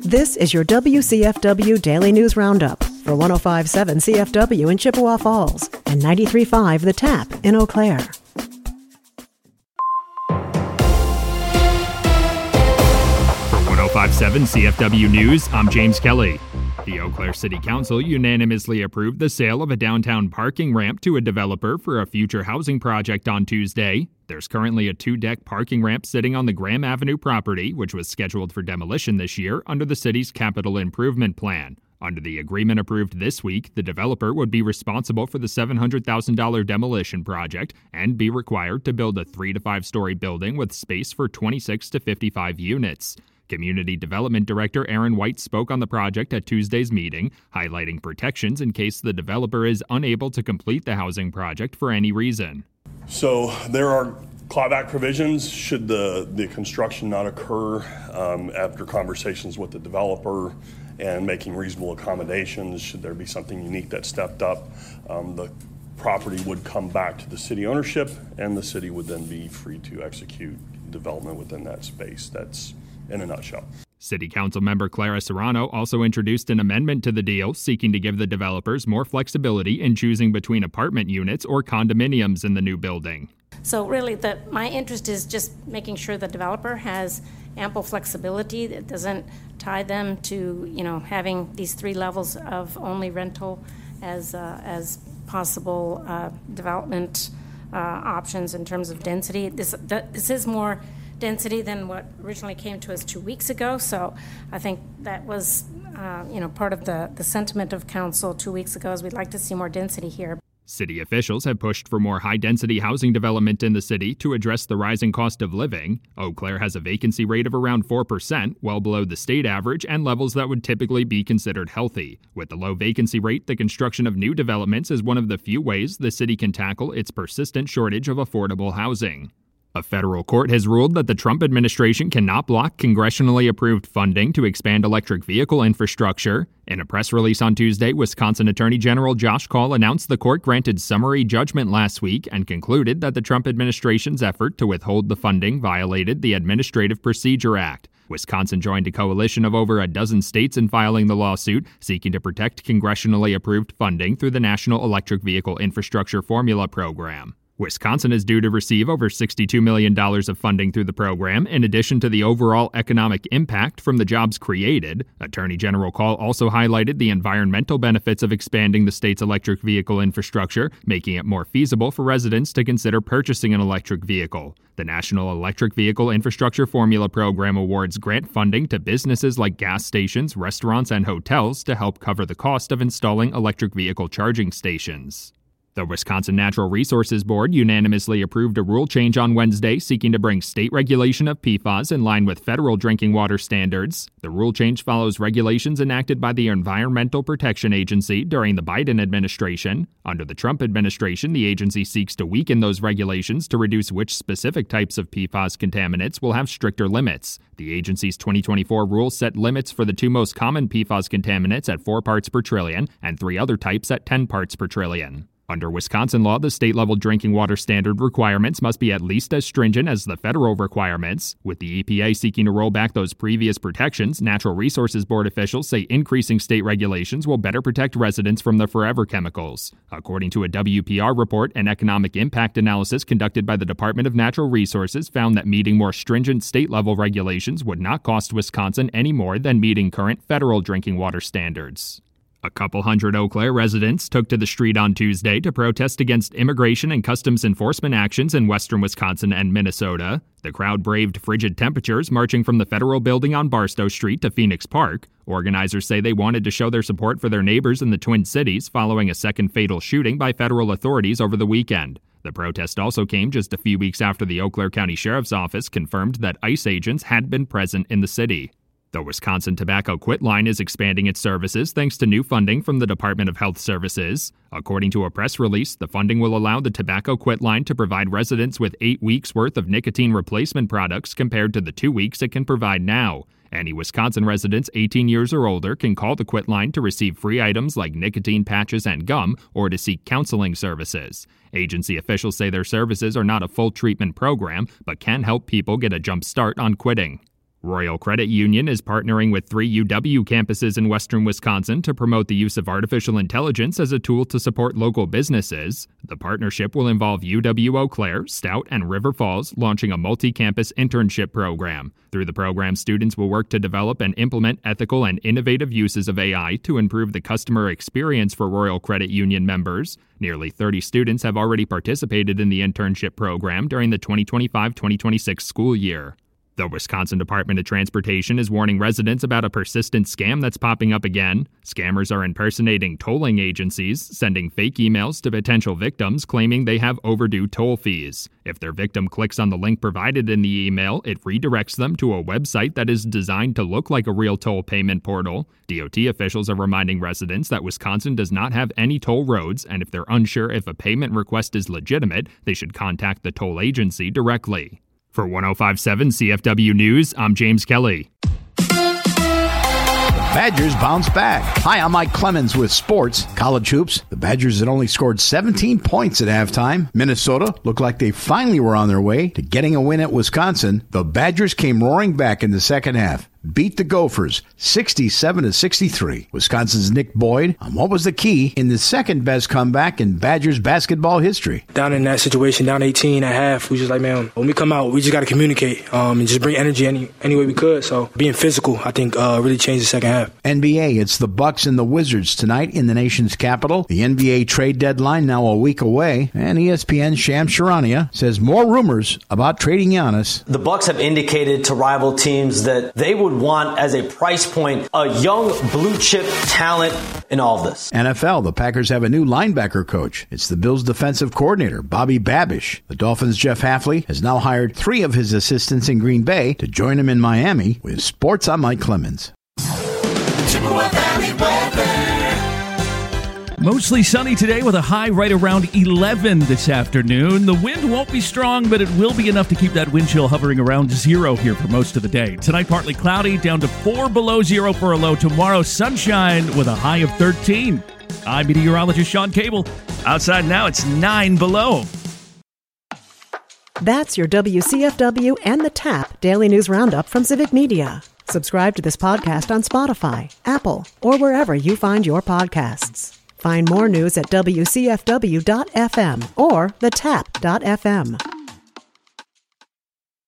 This is your WCFW Daily News Roundup for 105.7 CFW in Chippewa Falls and 93.5 The Tap in Eau Claire. For 105.7 CFW News, I'm James Kelly. The Eau Claire City Council unanimously approved the sale of a downtown parking ramp to a developer for a future housing project on Tuesday. There's currently a 2-deck parking ramp sitting on the Graham Avenue property, which was scheduled for demolition this year under the city's capital improvement plan. Under the agreement approved this week, the developer would be responsible for the $700,000 demolition project and be required to build a 3 to 5 story building with space for 26 to 55 units. Community Development Director Aaron White spoke on the project at Tuesday's meeting, highlighting protections in case the developer is unable to complete the housing project for any reason. So there are clawback provisions should the construction not occur after conversations with the developer and making reasonable accommodations. Should there be something unique that stepped up, the property would come back to the city ownership and the city would then be free to execute development within that space. That's in a nutshell. City Council member Clara Serrano also introduced an amendment to the deal seeking to give the developers more flexibility in choosing between apartment units or condominiums in the new building. So really my interest is just making sure the developer has ample flexibility that doesn't tie them to, having these 3 levels of only rental as possible development options in terms of density. This is more density than what originally came to us 2 weeks ago. So I think that was, part of the sentiment of council 2 weeks ago is we'd like to see more density here. City officials have pushed for more high-density housing development in the city to address the rising cost of living. Eau Claire has a vacancy rate of around 4%, well below the state average and levels that would typically be considered healthy. With the low vacancy rate, the construction of new developments is one of the few ways the city can tackle its persistent shortage of affordable housing. A federal court has ruled that the Trump administration cannot block congressionally approved funding to expand electric vehicle infrastructure. In a press release on Tuesday, Wisconsin Attorney General Josh Kaul announced the court granted summary judgment last week and concluded that the Trump administration's effort to withhold the funding violated the Administrative Procedure Act. Wisconsin joined a coalition of over a dozen states in filing the lawsuit, seeking to protect congressionally approved funding through the National Electric Vehicle Infrastructure Formula Program. Wisconsin is due to receive over $62 million of funding through the program, in addition to the overall economic impact from the jobs created. Attorney General Kaul also highlighted the environmental benefits of expanding the state's electric vehicle infrastructure, making it more feasible for residents to consider purchasing an electric vehicle. The National Electric Vehicle Infrastructure Formula Program awards grant funding to businesses like gas stations, restaurants, and hotels to help cover the cost of installing electric vehicle charging stations. The Wisconsin Natural Resources Board unanimously approved a rule change on Wednesday seeking to bring state regulation of PFAS in line with federal drinking water standards. The rule change follows regulations enacted by the Environmental Protection Agency during the Biden administration. Under the Trump administration, the agency seeks to weaken those regulations to reduce which specific types of PFAS contaminants will have stricter limits. The agency's 2024 rule set limits for the 2 most common PFAS contaminants at 4 parts per trillion and 3 other types at 10 parts per trillion. Under Wisconsin law, the state-level drinking water standard requirements must be at least as stringent as the federal requirements. With the EPA seeking to roll back those previous protections, Natural Resources Board officials say increasing state regulations will better protect residents from the forever chemicals. According to a WPR report, an economic impact analysis conducted by the Department of Natural Resources found that meeting more stringent state-level regulations would not cost Wisconsin any more than meeting current federal drinking water standards. A couple hundred Eau Claire residents took to the street on Tuesday to protest against immigration and customs enforcement actions in western Wisconsin and Minnesota. The crowd braved frigid temperatures, marching from the federal building on Barstow Street to Phoenix Park. Organizers say they wanted to show their support for their neighbors in the Twin Cities following a second fatal shooting by federal authorities over the weekend. The protest also came just a few weeks after the Eau Claire County Sheriff's Office confirmed that ICE agents had been present in the city. The Wisconsin Tobacco Quit Line is expanding its services thanks to new funding from the Department of Health Services. According to a press release, the funding will allow the Tobacco Quit Line to provide residents with 8 weeks' worth of nicotine replacement products compared to the 2 weeks it can provide now. Any Wisconsin residents 18 years or older can call the Quit Line to receive free items like nicotine patches and gum or to seek counseling services. Agency officials say their services are not a full treatment program, but can help people get a jump start on quitting. Royal Credit Union is partnering with 3 UW campuses in western Wisconsin to promote the use of artificial intelligence as a tool to support local businesses. The partnership will involve UW Eau Claire, Stout, and River Falls launching a multi-campus internship program. Through the program, students will work to develop and implement ethical and innovative uses of AI to improve the customer experience for Royal Credit Union members. Nearly 30 students have already participated in the internship program during the 2025-2026 school year. The Wisconsin Department of Transportation is warning residents about a persistent scam that's popping up again. Scammers are impersonating tolling agencies, sending fake emails to potential victims claiming they have overdue toll fees. If their victim clicks on the link provided in the email, it redirects them to a website that is designed to look like a real toll payment portal. DOT officials are reminding residents that Wisconsin does not have any toll roads, and if they're unsure if a payment request is legitimate, they should contact the toll agency directly. For 105.7 CFW News, I'm James Kelly. Badgers bounce back. Hi, I'm Mike Clemens with sports. College hoops. The Badgers had only scored 17 points at halftime. Minnesota looked like they finally were on their way to getting a win at Wisconsin. The Badgers came roaring back in the second half. Beat the Gophers 67-63. Wisconsin's Nick Boyd on what was the key in the second best comeback in Badgers basketball history. Down in that situation, down 18 at half, we just like, man, when we come out, we just got to communicate and just bring energy any way we could. So being physical, I think, really changed the second half. NBA, it's the Bucks and the Wizards tonight in the nation's capital. The NBA trade deadline now a week away, and ESPN's Shams Charania says more rumors about trading Giannis. The Bucks have indicated to rival teams that they would want as a price point a young blue chip talent in all of this. NFL, the Packers have a new linebacker coach. It's the Bills' defensive coordinator, Bobby Babish. The Dolphins' Jeff Hafley has now hired 3 of his assistants in Green Bay to join him in Miami. With sports, I'm Mike Clemens. Mostly sunny today with a high right around 11 this afternoon. The wind won't be strong, but it will be enough to keep that wind chill hovering around 0 here for most of the day. Tonight, partly cloudy, down to 4 below 0 for a low. Tomorrow, sunshine with a high of 13. I'm meteorologist Sean Cable. Outside now, it's 9 below. That's your WCFW and the TAP Daily News Roundup from Civic Media. Subscribe to this podcast on Spotify, Apple, or wherever you find your podcasts. Find more news at WCFW.FM or thetap.fm.